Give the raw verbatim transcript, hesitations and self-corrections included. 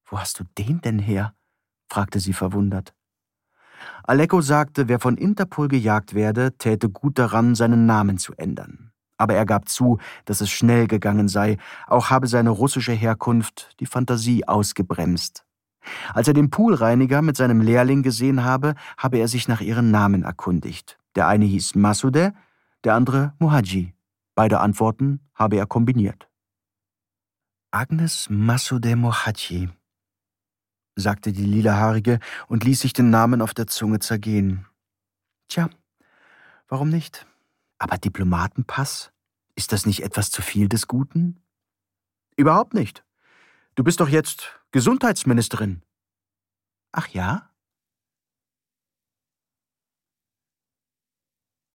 »Wo hast du den denn her?« fragte sie verwundert. Aleko sagte, wer von Interpol gejagt werde, täte gut daran, seinen Namen zu ändern. Aber er gab zu, dass es schnell gegangen sei, auch habe seine russische Herkunft die Fantasie ausgebremst. Als er den Poolreiniger mit seinem Lehrling gesehen habe, habe er sich nach ihren Namen erkundigt. Der eine hieß Masude, der andere Muhadji. Beide Antworten habe er kombiniert. »Agnes Masude Muhadji«, sagte die Lilahaarige und ließ sich den Namen auf der Zunge zergehen. »Tja, warum nicht? Aber Diplomatenpass? Ist das nicht etwas zu viel des Guten?« »Überhaupt nicht. Du bist doch jetzt Gesundheitsministerin.« »Ach ja?«